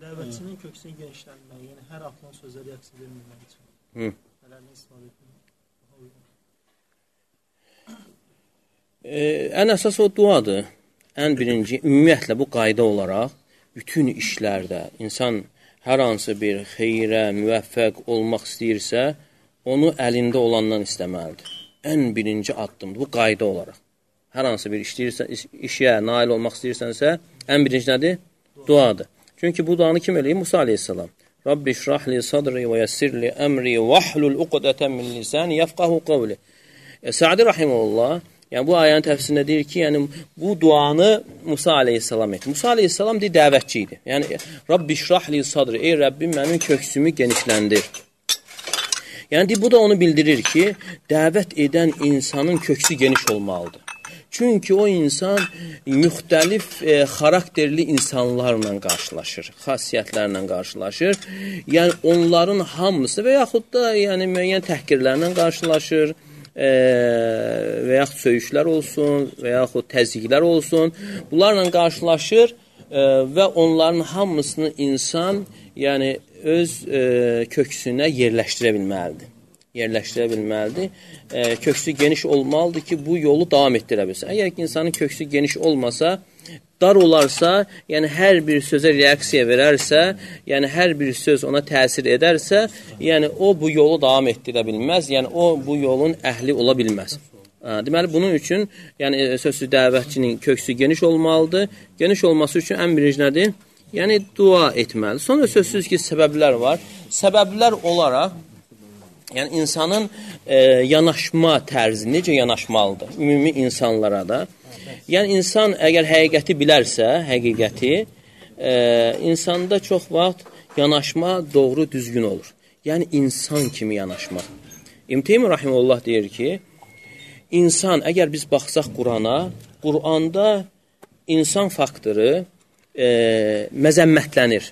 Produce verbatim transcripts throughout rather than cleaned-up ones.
Dəvətçinin köksünü genişlənmək, yəni hər atılan sözə reaksiya verməmək üçün. Hı. Nələrlə istifadə etmək? E, ən əsas o duadır. Ən birinci, ümumiyyətlə bu qayda olaraq bütün işlərdə insan hər hansı bir xeyrə, müvəffəq olmaq istəyirsə, onu əlində olandan istəməlidir. Ən birinci addımdır, bu qayda olaraq. Hər hansı bir işləyirsə, işə nail olmaq istəyirsənsə, ən birinci nədir? Duadır. Çünki bu duanı kim eləyir? Musa aleyhissalam. Rabbi şrahli sadri və yəssirli əmri vəhlul uqdətən min lisani yəfqahu qavli. E, Sa'di rahimehullah, yəni bu ayənin təfsirində deyir ki, yəni bu duanı Musa aleyhissalam etdi. Musa aleyhissalam deyir, dəvətçi idi. Yəni Rabbi şrahli sadri, ey Rəbbim mənim köksümü genişləndir. Yəni deyir, bu da onu bildirir ki, dəvət edən insanın köksü geniş olmalıdır. Çünki o insan müxtəlif e, xarakterli insanlarla qarşılaşır, xasiyyətlərlə qarşılaşır. Yəni onların hamısı və yaxud da yəni müəyyən təhqirlərlə qarşılaşır. E, və yaxud söyüşlər olsun, və yaxud təzyiqlər olsun. Bunlarla qarşılaşır e, və onların hamısını insan yəni öz e, köksünə yerləşdirə bilməlidir. yerləşdirə bilməlidir. E, köksü geniş olmalıdır ki, bu yolu davam etdirə bilsin. Əgər ki, insanın köksü geniş olmasa, dar olarsa, yəni hər bir sözə reaksiya verərsə, yəni hər bir söz ona təsir edərsə, yəni o bu yolu davam etdirə bilməz, yəni o bu yolun əhli ola bilməz. Ha, deməli, bunun üçün yəni sözsüz dəvətçinin köksü geniş olmalıdır. Geniş olması üçün ən birinci nədir? Yəni dua etməli. Sonra sözsüz ki, səbəblər var. Səbəblər olaraq yəni insanın e, yanaşma tərzi necə yanaşmalıdır ümumi insanlara da. Yəni insan əgər həqiqəti bilərsə, həqiqəti e, insanda çox vaxt yanaşma doğru düzgün olur. Yəni insan kimi yanaşmaq. İbn Teymiyyə rahimehullah deyir ki, insan əgər biz baxsaq Qurana, Quranda insan faktoru e, məzəmmətlənir.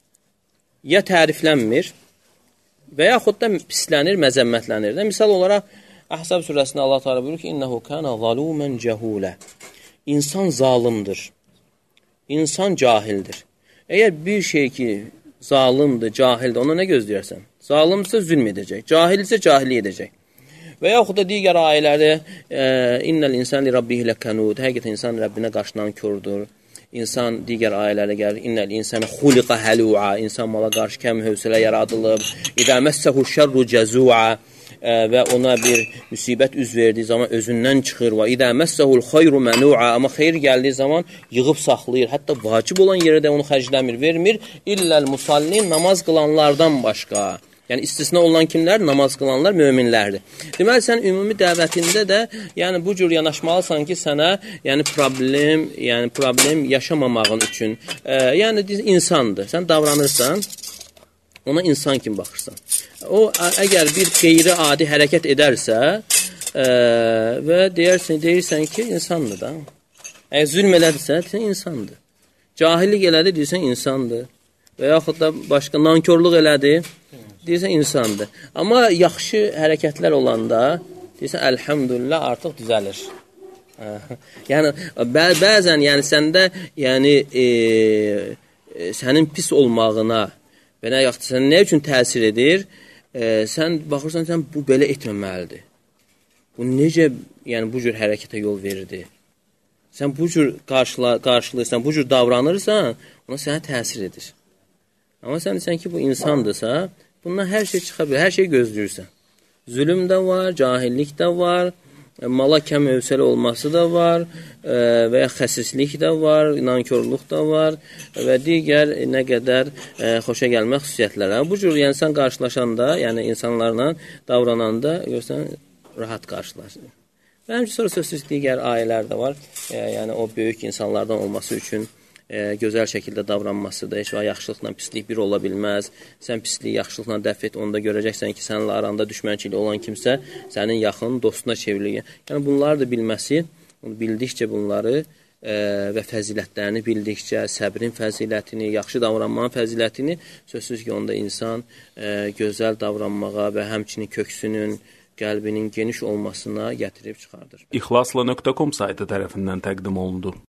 Ya təriflənmir, və yaxud da pislənir, məzəmmətlənir. Misal olaraq, Əhzab surəsində Allah Teala buyurur ki, İnnehu kana zalumən cəhulə. İnsan zalimdir. İnsan cahildir. Əgər bir şey ki, zalimdir, cahildir, ona nə gözləyərsən? Zalimsə zülm edəcək, cahilsə cahili edəcək. Və yaxud da digər ayələrdə İnnəl insan li rabbihi ləkənud. Həqiqətən insan Rəbbinə qarşı nankördür. İnsan digər ayələrə gəlir. İnnəl insana xuliqa həlu'a. İnsan mala qarşı kəm hövsələ yaradılıb. İdə məssəhu şərru cəzu'a. Və ona bir müsibət üz verdiyi zaman özündən çıxır. Və idə məssəhul xeyru mənu'a. Amma xeyir gəldiyi zaman yığıb saxlayır. Hətta vacib olan yerdə onu xərcləmir, vermir. İlləl musallin, namaz qılanlardan başqa. Yəni istisna olan kimlər? Namaz qılanlar, möminlərdir. Deməli, sən ümumi dəvətində də yəni bu cür yanaşmalısan ki, sənə yəni problem, yəni problem yaşamamağın üçün. E, yəni insandır. Sən davranırsan, ona insan kimi baxırsan. O əgər bir qeyri-adi hərəkət edərsə e, və deyərsən, deyirsən ki, insandır da. Əgər zülm elədirsə, deyirsən, insandır. Cahillik elədi, deyirsən, insandır. Və yaxud da başqa nankörlük elədi, deyirsən, insandır. Amma yaxşı hərəkətlər olanda, deyirsən, əlhamdülillah, artıq düzəlir. Yəni, bə bəzən yəni, səndə yəni, e, e, sənin pis olmağına və nə yaxud sən nə üçün təsir edir, e, sən baxırsan, sən bu belə etməməlidir. Bu necə yəni, bu cür hərəkətə yol verirdi? Sən bu cür qarşıla, qarşılayırsan, bu cür davranırsan, ona sənə təsir edir. Amma sən desən ki, bu insandırsa, bundan hər şey çıxa bilir, hər şey gözləyirsən. Zülüm də var, cahillik də var, mala kəm hövsələ olması da var və ya xəsislik də var, nankörlük də var və digər nə qədər xoşa gəlmək xüsusiyyətlərə. Bu cür yəni, sən qarşılaşanda, yəni insanlarla davrananda görsən, rahat qarşılaşır. Və həmçə sonra sözsüz digər ayələr də var. Yəni o böyük insanlardan olması üçün E, gözəl şəkildə davranmasıdır. Heç və yaxşılıqla pislik bir ola bilməz. Sən pisliyi yaxşılıqla dəf et, onda görəcəksən ki, səninlə aranda düşmənçilik olan kimsə sənin yaxın dostuna çevrilir. Yəni bunları da bilməsi, bildikcə bunları e, və fəzilətlərini bildikcə, səbrin fəzilətini, yaxşı davranmanın fəzilətini, sözsüz ki, onda insan e, gözəl davranmağa və həmçinin köksünün, qəlbinin geniş olmasına gətirib çıxardır. İxlasla nöqtə com saytı tərəfindən təqdim olundu.